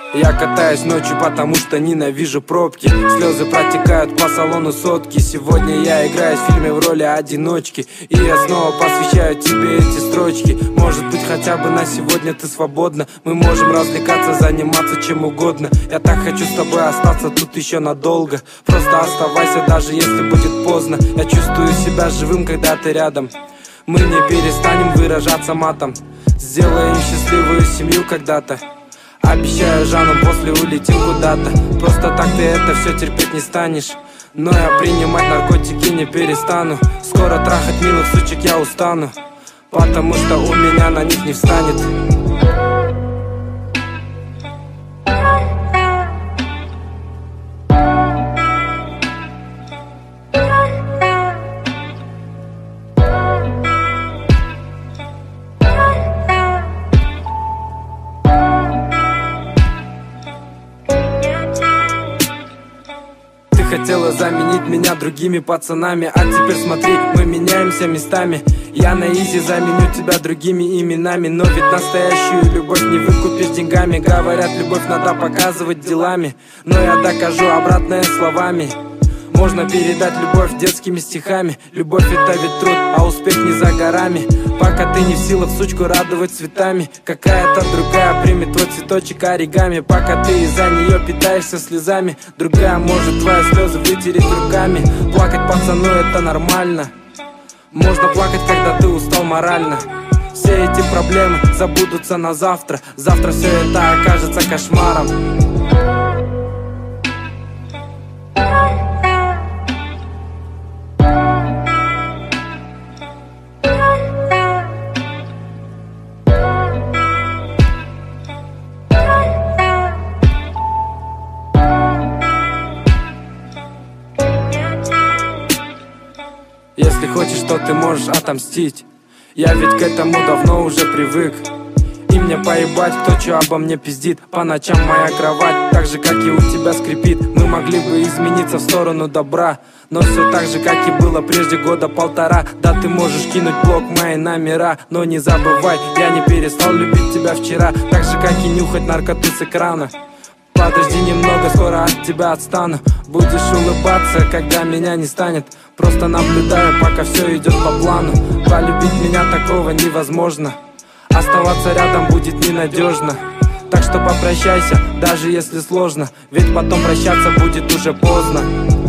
Я катаюсь ночью, потому что ненавижу пробки. Слезы протекают по салону сотки. Сегодня я играю в фильме в роли одиночки, и я снова посвящаю тебе эти строчки. Может быть, хотя бы на сегодня ты свободна. Мы можем развлекаться, заниматься чем угодно. Я так хочу с тобой остаться тут еще надолго. Просто оставайся, даже если будет поздно. Я чувствую себя живым, когда ты рядом. Мы не перестанем выражаться матом. Сделаем счастливую семью когда-то. Обещаю, Жаном, после улетим куда-то. Просто так ты это все терпеть не станешь. Но я принимать наркотики не перестану. Скоро трахать милых сучек я устану, потому что у меня на них не встанет. Хотела заменить меня другими пацанами, а теперь смотри, мы меняемся местами. Я на изи заменю тебя другими именами. Но ведь настоящую любовь не выкупишь деньгами. Говорят, любовь надо показывать делами, но я докажу обратное словами. Можно передать любовь детскими стихами. Любовь это ведь труд, а успех не за горами. Пока ты не в силах сучку радовать цветами, какая-то другая примет твой цветочек оригами. Пока ты из-за нее питаешься слезами, другая может твои слезы вытереть руками. Плакать пацану это нормально. Можно плакать, когда ты устал морально. Все эти проблемы забудутся на завтра. Завтра все это окажется кошмаром. Если хочешь, то ты можешь отомстить. Я ведь к этому давно уже привык. И мне поебать, кто чё обо мне пиздит. По ночам моя кровать так же, как и у тебя, скрипит. Мы могли бы измениться в сторону добра, но все так же, как и было прежде года полтора. Да, ты можешь кинуть блок мои номера, но не забывай, я не перестал любить тебя вчера. Так же, как и нюхать наркоту с экрана. Подожди немного, скоро от тебя отстану. Будешь улыбаться, когда меня не станет. Просто наблюдаю, пока все идет по плану. Полюбить меня такого невозможно. Оставаться рядом будет ненадежно. Так что попрощайся, даже если сложно, ведь потом прощаться будет уже поздно.